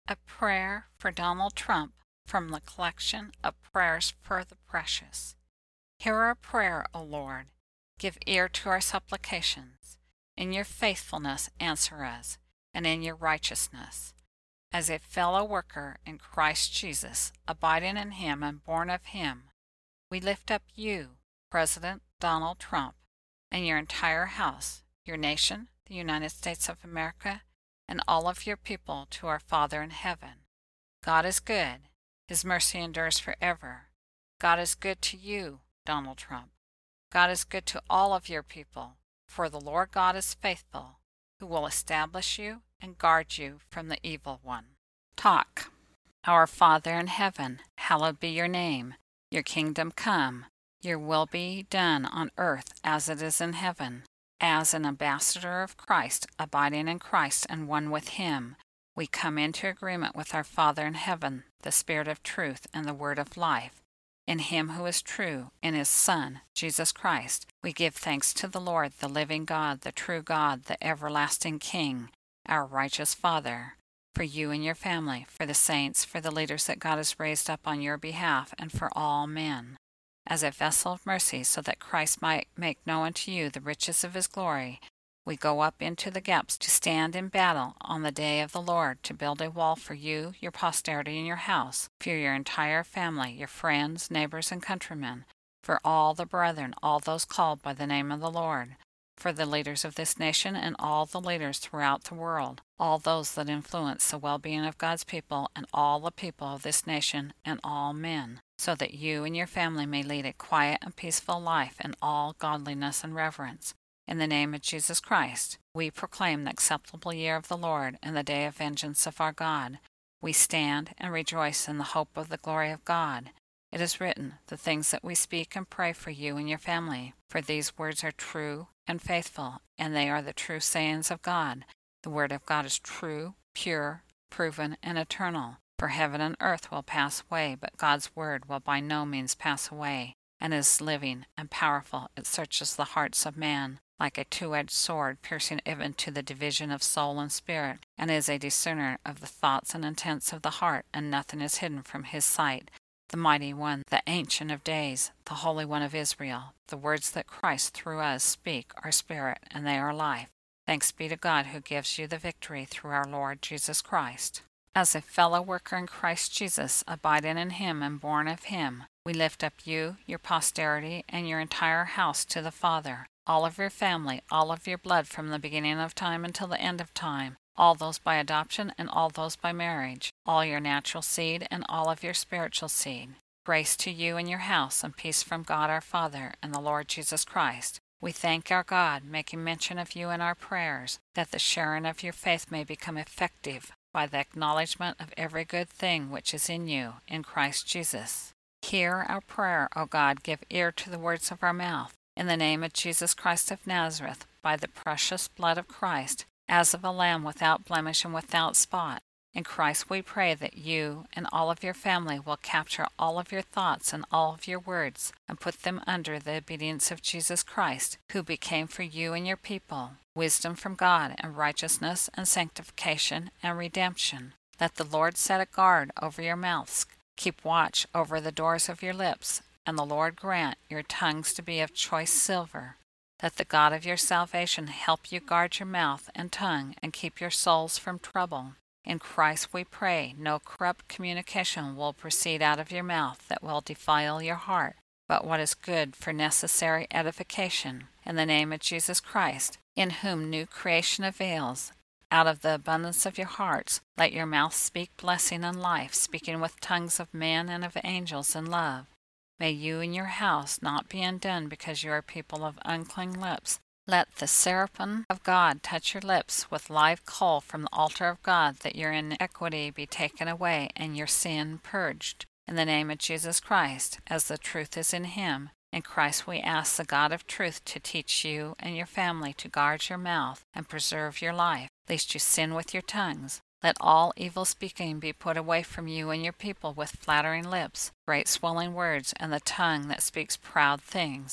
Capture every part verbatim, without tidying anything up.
A prayer for Donald Trump from the collection of prayers for the precious. Hear our prayer, O Lord. Give ear to our supplications. In your faithfulness answer us, and in your righteousness. As a fellow worker in Christ Jesus, abiding in him and born of him, we lift up you, President Donald Trump, and your entire house, your nation, the United States of America, and all of your people to our Father in heaven. God is good. His mercy endures forever. God is good to you, Donald Trump. God is good to all of your people, for the Lord God is faithful, who will establish you and guard you from the evil one. Talk. Our Father in heaven, hallowed be your name. Your kingdom come. Your will be done on earth as it is in heaven. As an ambassador of Christ, abiding in Christ and one with him, we come into agreement with our Father in heaven, the Spirit of truth and the Word of life. In him who is true, in his Son, Jesus Christ, we give thanks to the Lord, the living God, the true God, the everlasting King, our righteous Father, for you and your family, for the saints, for the leaders that God has raised up on your behalf, and for all men, as a vessel of mercy, so that Christ might make known unto you the riches of his glory. We go up into the gaps to stand in battle on the day of the Lord, to build a wall for you, your posterity, and your house, for your entire family, your friends, neighbors, and countrymen, for all the brethren, all those called by the name of the Lord, for the leaders of this nation and all the leaders throughout the world, all those that influence the well-being of God's people, and all the people of this nation, and all men, so that you and your family may lead a quiet and peaceful life in all godliness and reverence. In the name of Jesus Christ, we proclaim the acceptable year of the Lord and the day of vengeance of our God. We stand and rejoice in the hope of the glory of God. It is written, the things that we speak and pray for you and your family, for these words are true and faithful, and they are the true sayings of God. The word of God is true, pure, proven, and eternal. For heaven and earth will pass away, but God's word will by no means pass away, and is living and powerful. It searches the hearts of man, like a two-edged sword, piercing even to the division of soul and spirit, and is a discerner of the thoughts and intents of the heart, and nothing is hidden from his sight. The Mighty One, the Ancient of Days, the Holy One of Israel, the words that Christ through us speak are spirit, and they are life. Thanks be to God who gives you the victory through our Lord Jesus Christ. As a fellow worker in Christ Jesus, abiding in him and born of him, we lift up you, your posterity, and your entire house to the Father, all of your family, all of your blood from the beginning of time until the end of time, all those by adoption and all those by marriage, all your natural seed and all of your spiritual seed. Grace to you and your house, and peace from God our Father and the Lord Jesus Christ. We thank our God, making mention of you in our prayers, that the sharing of your faith may become effective by the acknowledgement of every good thing which is in you, in Christ Jesus. Hear our prayer, O God, give ear to the words of our mouth. In the name of Jesus Christ of Nazareth, by the precious blood of Christ, as of a lamb without blemish and without spot, in Christ we pray that you and all of your family will capture all of your thoughts and all of your words, and put them under the obedience of Jesus Christ, who became for you and your people wisdom from God and righteousness and sanctification and redemption. Let the Lord set a guard over your mouths. Keep watch over the doors of your lips, and the Lord grant your tongues to be of choice silver. Let the God of your salvation help you guard your mouth and tongue and keep your souls from trouble. In Christ we pray no corrupt communication will proceed out of your mouth that will defile your heart, but what is good for necessary edification. In the name of Jesus Christ, in whom new creation avails, out of the abundance of your hearts, let your mouth speak blessing and life, speaking with tongues of men and of angels in love. May you and your house not be undone because you are people of unclean lips. Let the seraphim of God touch your lips with live coal from the altar of God, that your iniquity be taken away and your sin purged. In the name of Jesus Christ, as the truth is in him, in Christ we ask the God of truth to teach you and your family to guard your mouth and preserve your life, lest you sin with your tongues. Let all evil speaking be put away from you and your people with flattering lips, great swelling words, and the tongue that speaks proud things.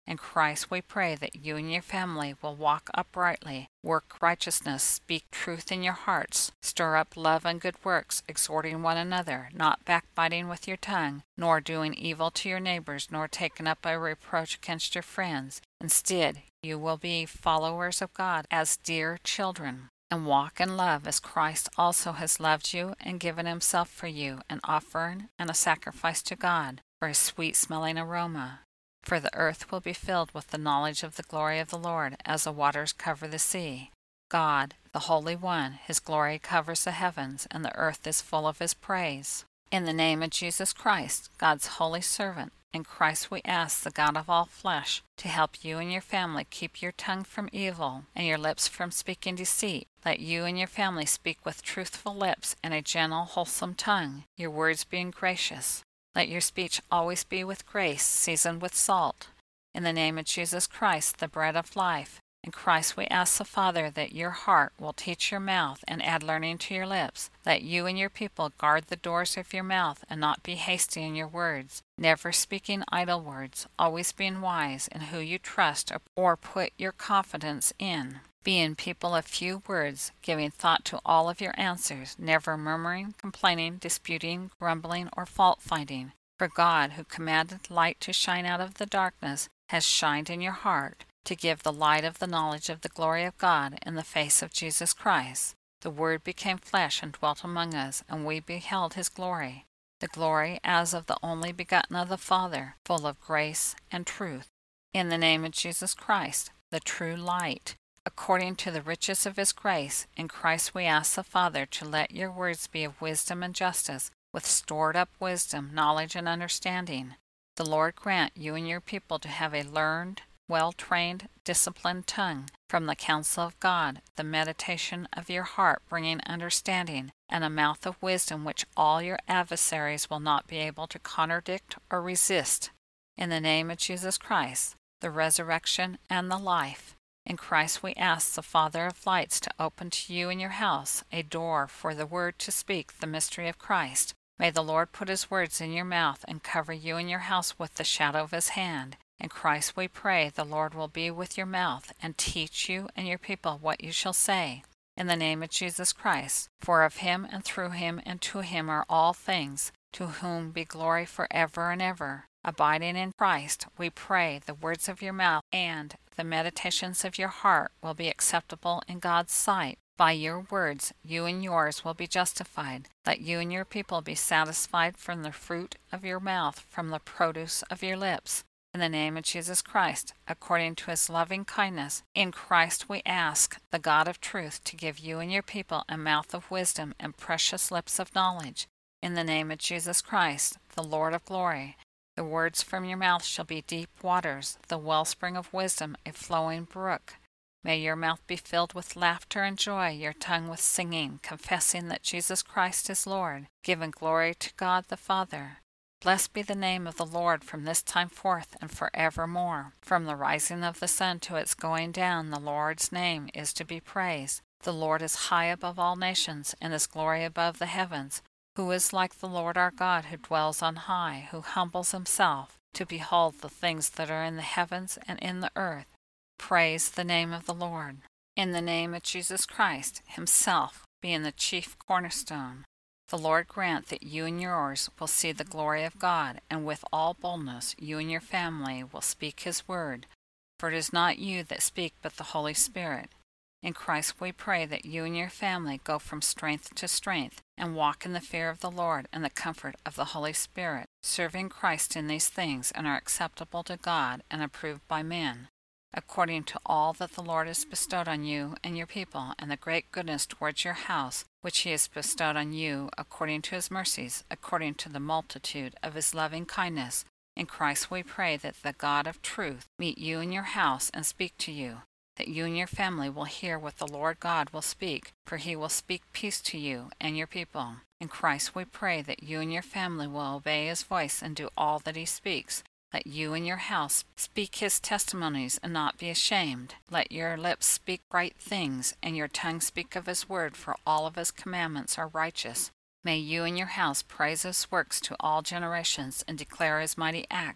In Christ we pray that you and your family will walk uprightly, work righteousness, speak truth in your hearts, stir up love and good works, exhorting one another, not backbiting with your tongue, nor doing evil to your neighbors, nor taking up a reproach against your friends. Instead, you will be followers of God as dear children, and walk in love as Christ also has loved you and given himself for you, an offering and a sacrifice to God for a sweet-smelling aroma. For the earth will be filled with the knowledge of the glory of the Lord, as the waters cover the sea. God, the Holy One, his glory covers the heavens, and the earth is full of his praise. In the name of Jesus Christ, God's holy servant, in Christ we ask the God of all flesh to help you and your family keep your tongue from evil and your lips from speaking deceit. Let you and your family speak with truthful lips and a gentle, wholesome tongue, your words being gracious. Let your speech always be with grace, seasoned with salt. In the name of Jesus Christ, the bread of life, in Christ we ask the Father that your heart will teach your mouth and add learning to your lips. Let you and your people guard the doors of your mouth and not be hasty in your words, never speaking idle words, always being wise in who you trust or put your confidence in. Being people of few words, giving thought to all of your answers, never murmuring, complaining, disputing, grumbling, or fault-finding. For God, who commanded light to shine out of the darkness, has shined in your heart, to give the light of the knowledge of the glory of God in the face of Jesus Christ. The Word became flesh and dwelt among us, and we beheld his glory, the glory as of the only begotten of the Father, full of grace and truth. In the name of Jesus Christ, the true light, according to the riches of his grace, in Christ we ask the Father to let your words be of wisdom and justice, with stored up wisdom, knowledge, and understanding. The Lord grant you and your people to have a learned, well-trained, disciplined tongue from the counsel of God, the meditation of your heart bringing understanding, and a mouth of wisdom which all your adversaries will not be able to contradict or resist. In the name of Jesus Christ, the resurrection and the life, in Christ we ask the Father of lights to open to you in your house a door for the Word to speak the mystery of Christ. May the Lord put his words in your mouth and cover you and your house with the shadow of his hand. In Christ we pray the Lord will be with your mouth and teach you and your people what you shall say. In the name of Jesus Christ, for of him and through him and to him are all things, to whom be glory forever and ever. Abiding in Christ, we pray the words of your mouth and the meditations of your heart will be acceptable in God's sight. By your words, you and yours will be justified. Let you and your people be satisfied from the fruit of your mouth, from the produce of your lips. In the name of Jesus Christ, according to his loving kindness, in Christ we ask the God of truth to give you and your people a mouth of wisdom and precious lips of knowledge. In the name of Jesus Christ, the Lord of glory, the words from your mouth shall be deep waters, the wellspring of wisdom, a flowing brook. May your mouth be filled with laughter and joy, your tongue with singing, confessing that Jesus Christ is Lord, giving glory to God the Father. Blessed be the name of the Lord from this time forth and forevermore. From the rising of the sun to its going down, the Lord's name is to be praised. The Lord is high above all nations, and his glory above the heavens. Who is like the Lord our God, who dwells on high, who humbles himself to behold the things that are in the heavens and in the earth. Praise the name of the Lord. In the name of Jesus Christ, himself being the chief cornerstone, the Lord grant that you and yours will see the glory of God, and with all boldness you and your family will speak his word. For it is not you that speak, but the Holy Spirit. In Christ we pray that you and your family go from strength to strength, and walk in the fear of the Lord and the comfort of the Holy Spirit, serving Christ in these things, and are acceptable to God and approved by men, according to all that the Lord has bestowed on you and your people, and the great goodness towards your house, which he has bestowed on you according to his mercies, according to the multitude of his loving kindness. In Christ we pray that the God of truth meet you in your house and speak to you, that you and your family will hear what the Lord God will speak, for he will speak peace to you and your people. In Christ we pray that you and your family will obey his voice and do all that he speaks. Let you and your house speak his testimonies and not be ashamed. Let your lips speak right things, and your tongue speak of his word, for all of his commandments are righteous. May you and your house praise his works to all generations and declare his mighty acts.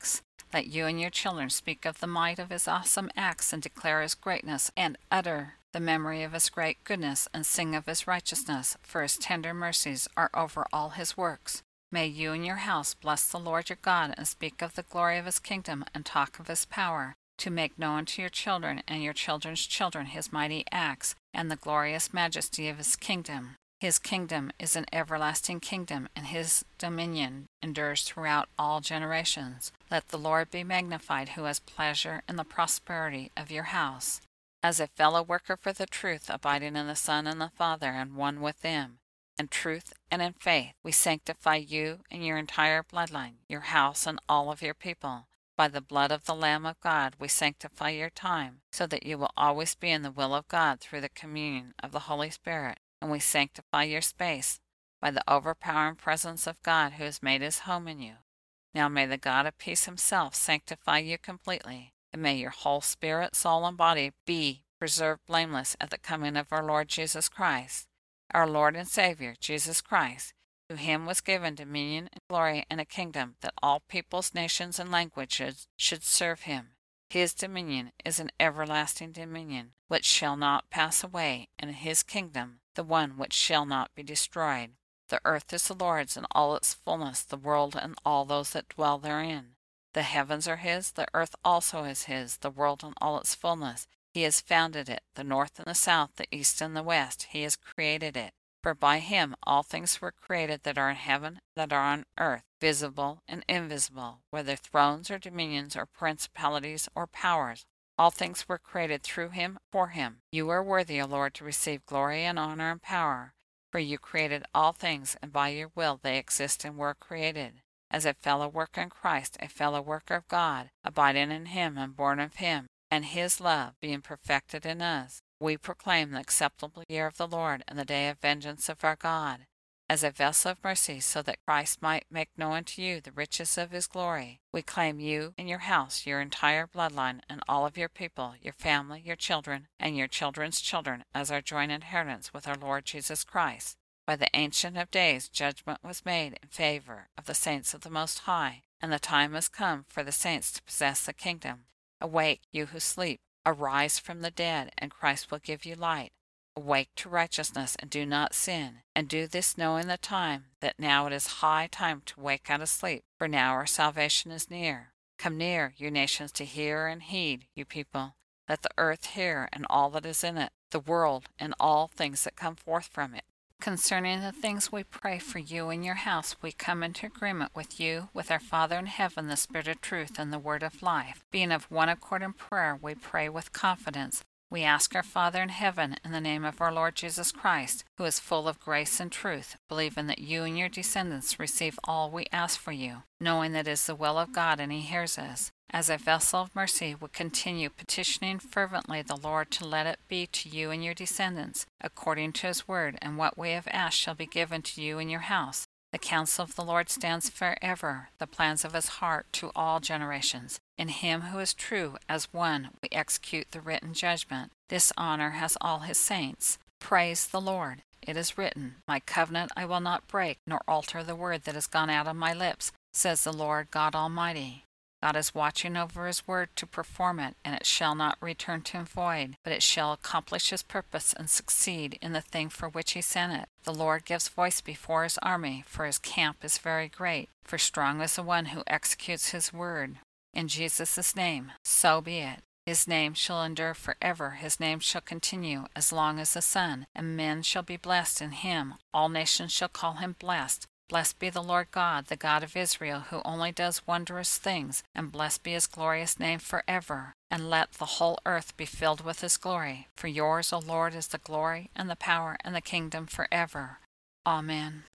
Let you and your children speak of the might of his awesome acts and declare his greatness and utter the memory of his great goodness and sing of his righteousness, for his tender mercies are over all his works. May you and your house bless the Lord your God and speak of the glory of his kingdom and talk of his power, to make known to your children and your children's children his mighty acts and the glorious majesty of his kingdom. His kingdom is an everlasting kingdom, and his dominion endures throughout all generations. Let the Lord be magnified, who has pleasure in the prosperity of your house. As a fellow worker for the truth, abiding in the Son and the Father, and one with them, in truth and in faith, we sanctify you and your entire bloodline, your house and all of your people. By the blood of the Lamb of God, we sanctify your time, so that you will always be in the will of God through the communion of the Holy Spirit. And we sanctify your space by the overpowering presence of God, who has made his home in you. Now may the God of peace himself sanctify you completely, and may your whole spirit, soul, and body be preserved blameless at the coming of our Lord Jesus Christ. Our Lord and Savior, Jesus Christ, to him was given dominion and glory and a kingdom, that all peoples, nations, and languages should serve him. His dominion is an everlasting dominion, which shall not pass away, and his kingdom the one which shall not be destroyed. The earth is the Lord's, and all its fullness, the world and all those that dwell therein. The heavens are his, the earth also is his, the world and all its fullness. He has founded it, the north and the south, the east and the west. He has created it. For by him all things were created that are in heaven, that are on earth, visible and invisible, whether thrones or dominions or principalities or powers. All things were created through him, for him. You are worthy, O Lord, to receive glory and honor and power, for you created all things, and by your will they exist and were created. As a fellow worker in Christ, a fellow worker of God, abiding in him and born of him, and his love being perfected in us, we proclaim the acceptable year of the Lord and the day of vengeance of our God, as a vessel of mercy, so that Christ might make known to you the riches of his glory. We claim you and your house, your entire bloodline, and all of your people, your family, your children, and your children's children, as our joint inheritance with our Lord Jesus Christ. By the Ancient of Days judgment was made in favor of the saints of the Most High, and the time has come for the saints to possess the kingdom. Awake, you who sleep, arise from the dead, and Christ will give you light. Awake to righteousness, and do not sin, and do this knowing the time, that now it is high time to wake out of sleep, for now our salvation is near. Come near, you nations, to hear and heed, you people. Let the earth hear, and all that is in it, the world, and all things that come forth from it. Concerning the things we pray for you and your house, we come into agreement with you, with our Father in heaven, the Spirit of truth, and the Word of life. Being of one accord in prayer, we pray with confidence. We ask our Father in heaven in the name of our Lord Jesus Christ, who is full of grace and truth, believing that you and your descendants receive all we ask for you, knowing that it is the will of God and he hears us. As a vessel of mercy, we continue petitioning fervently the Lord to let it be to you and your descendants, according to his word, and what we have asked shall be given to you and your house. The counsel of the Lord stands forever, the plans of his heart to all generations. In him who is true as one, we execute the written judgment. This honor has all his saints. Praise the Lord. It is written, My covenant I will not break, nor alter the word that has gone out of my lips, says the Lord God Almighty. God is watching over his word to perform it, and it shall not return to him void, but it shall accomplish his purpose and succeed in the thing for which he sent it. The Lord gives voice before his army, for his camp is very great. For strong is the one who executes his word. In Jesus' name, so be it. His name shall endure forever. His name shall continue as long as the sun, and men shall be blessed in him. All nations shall call him blessed. Blessed be the Lord God, the God of Israel, who only does wondrous things, and blessed be his glorious name forever. And let the whole earth be filled with his glory. For yours, O Lord, is the glory, and the power, and the kingdom forever. Amen.